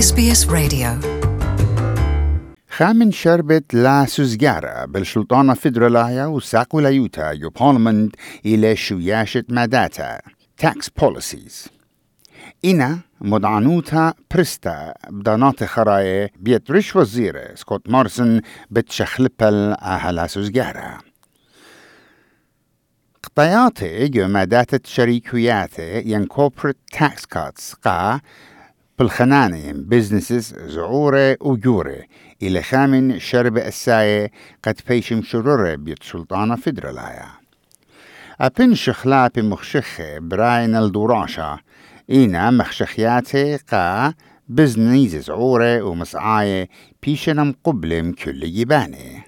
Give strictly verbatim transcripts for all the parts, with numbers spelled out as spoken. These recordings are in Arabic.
إس بي إس راديو. خامن شربت لا سوزجارة بالسلطانة فيدرالايا وساقولايوتا يو بارلمنت إلى شوياشة ماداتا tax policies. إنا مدعنوتا برستا بدانات خراية بيت رش وزيرة سكوت مارسن بتشخلبل أهلا سوزجارة. قطياتي جو مادات شريكياتي ين corporate tax cuts قا بالخنانين businesses زعورة وجورة إلى خامن شرب الساية قد فيشم شرورة بيت سلطانة فيدرالايا. أبن شخلا بمخشخة براين الدوراشا إنا مخشخياتي قا بزنيز زعورة ومسعاية بيشنم قبلم كل يباني.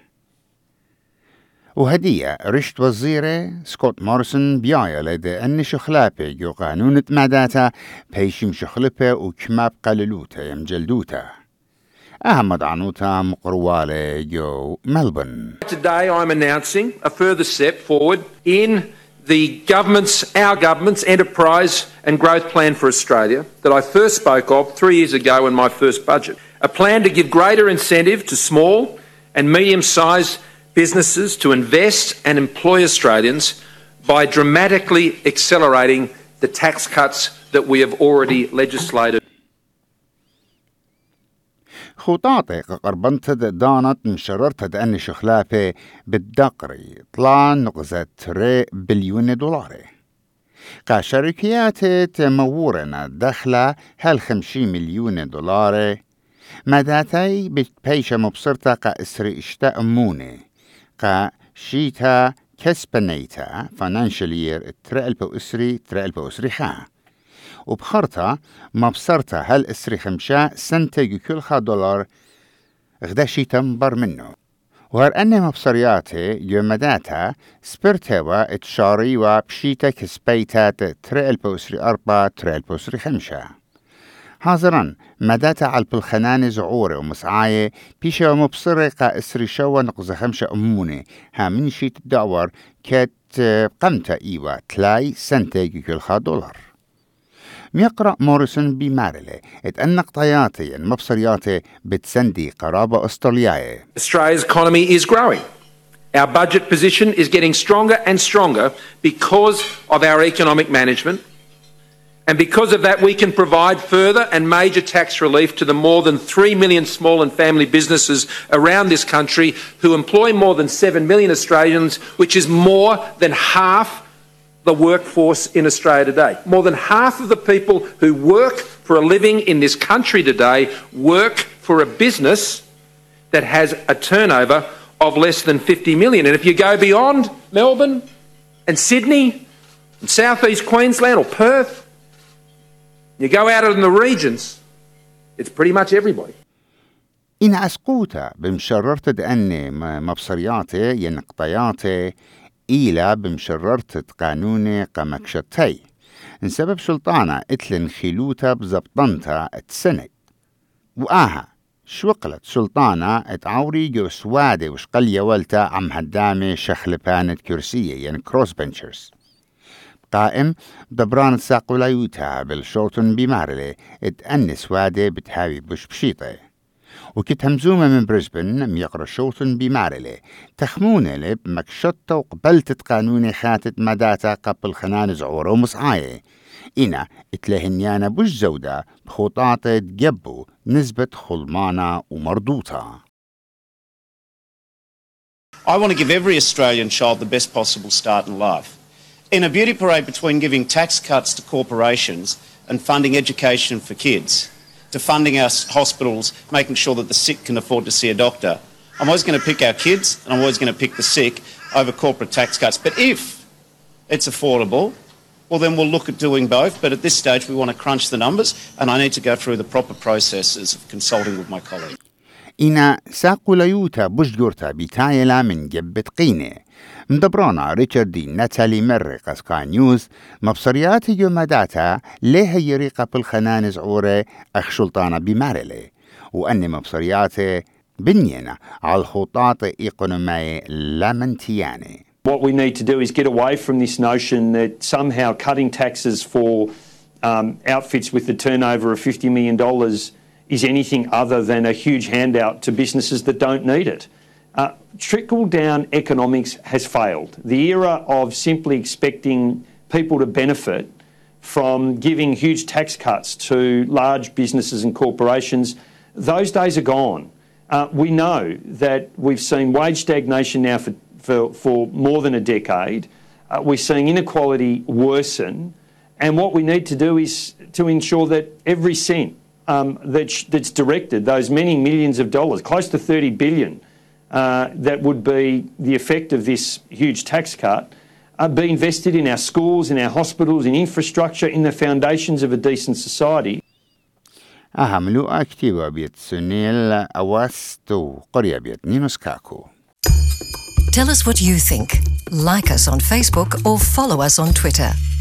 وهدية رشت وزيرة سكوت مارسن بيايا لدى أن شخلابة جو قانونة ماداتا بيشم شخلبة وكماب قللوتا يمجلدوتا أحمد عنوتا مقروالة جو ملبن. Today I'm announcing a further step forward in the government's, our government's enterprise and growth plan for Australia that I first spoke of three years ago in my first budget. A plan to give greater incentive to small and medium-sized businesses to invest and employ Australians by dramatically accelerating the tax cuts that we have already legislated. خطاطي قربنت دانت مشررت أن شخلافة بالدقري طلع نقزة تري بليون دولار. كشركيات تمورنا دخلة هل خمسين مليون دولار مداتي بتبيش مبصرتا كأسري اشتاء موني كا شيتا كسبنيتا financial year ترى البو اسري ترى البو اسري خا وبخرطة مبصرتا هل اسري خمشا سنتج كل خا دولار غدا شيتا مبر منه وهر أني مبصرياتي يومداتا سبرتوا اتشاري وبشيتا كسبيتا ترى البو اسري أربا ترى البو اسري خمشا حاضرا مداتا على بالخنان زعورة ومسعاية بيشا ومبصرة قا اسري شوا نقزة خمشة أموني ها من شيت الدعور كات قمتا إيوة تلاي سنتيجي كل خا دولار. ميقرأ موريسون بمارلة ات أن قطياتي المبصرياتي بتسندي قرابة أسترالياية. Australia's economy is growing. Our budget position is getting stronger and stronger because of our economic management. And because of that, we can provide further and major tax relief to the more than three million small and family businesses around this country who employ more than seven million Australians, which is more than half the workforce in Australia today. More than half of the people who work for a living in this country today work for a business that has a turnover of less than fifty million. And if you go beyond Melbourne and Sydney and South East Queensland or Perth, you go out in the regions, it's pretty much everybody. إن أسقوتا بمشررت دأني مبصرياتي ينقطياتي إيلا بمشررت قانوني قمكشتي إن سبب سلطانة إتلن خيلوتا بزبطنتا اتسند وآها شوقلت سلطانة اتعوري جو سوادي وشقلية والتا عم هدامي شخلبانة كرسية يعني كروس بنشرز قائم دبران ساقولايوتا بالشوطن بمارلي اتأنس وادي بتهاوي بوش بشيطة وكت همزومة من بريسبن ميقرا شوطن بمارلي تخمونة لب مكشطة وقبلت قانوني خاتت مداتا قبل خنان زعورة ومصعاية إنا اتلهنيانا بوش زودة بخطاطة تجبو نسبة خلمانة ومردوطة. I want to give every Australian child the best possible start in life. In a beauty parade between giving tax cuts to corporations and funding education for kids, to funding our hospitals, making sure that the sick can afford to see a doctor, I'm always going to pick our kids and I'm always going to pick the sick over corporate tax cuts. But if it's affordable, well, then we'll look at doing both. But at this stage, we want to crunch the numbers and I need to go through the proper processes of consulting with my colleagues. إنا ساقولايوتا بشجورتا بتايلا من جبت قينة مدبرانا ريتشارد دي ناتالي مرق سكاي نيوز مبصرياتي يومداتا ليه يريقة بالخنان زعورة أخشلطانا بمارلي وأني مبصرياتي بنينا على الخطاط إيقونومي لامنتياني. What we need to do is get away from this notion that somehow cutting taxes for um, outfits with the turnover of fifty million dollars is anything other than a huge handout to businesses that don't need it. Uh, trickle-down economics has failed. The era of simply expecting people to benefit from giving huge tax cuts to large businesses and corporations, those days are gone. Uh, we know that we've seen wage stagnation now for, for, for more than a decade. Uh, we're seeing inequality worsen. And what we need to do is to ensure that every cent um, that sh- that's directed, those many millions of dollars, close to thirty billion, uh, that would be the effect of this huge tax cut, uh, be invested in our schools, in our hospitals, in infrastructure, in the foundations of a decent society. أهملو أكتيوا بيت سنيل أواستو قرية بيت نينوس كاكو. Tell us what you think. Like us on Facebook or follow us on Twitter.